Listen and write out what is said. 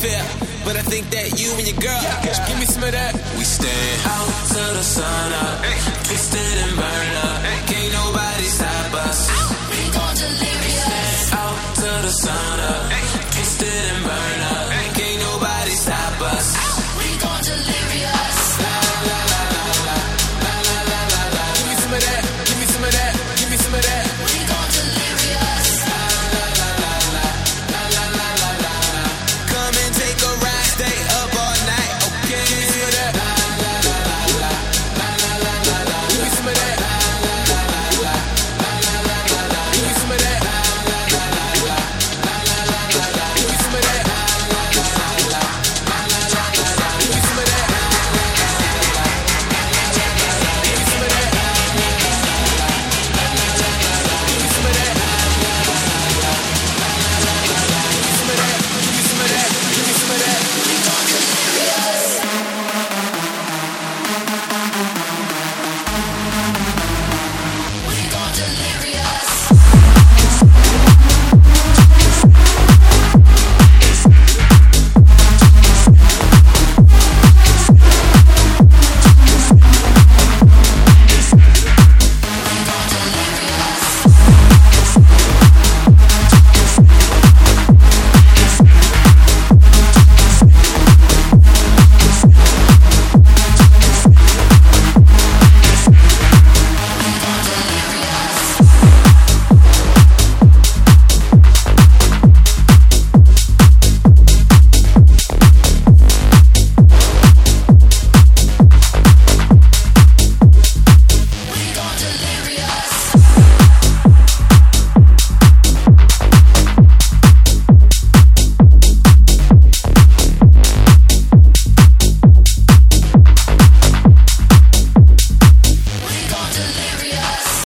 fair, but I think that you and your girl, give me some of that. We stand out till the sun up, twisted and burned up. Can't nobody stop us. We gon' delirious. Out till the sun up, twisted and burned up.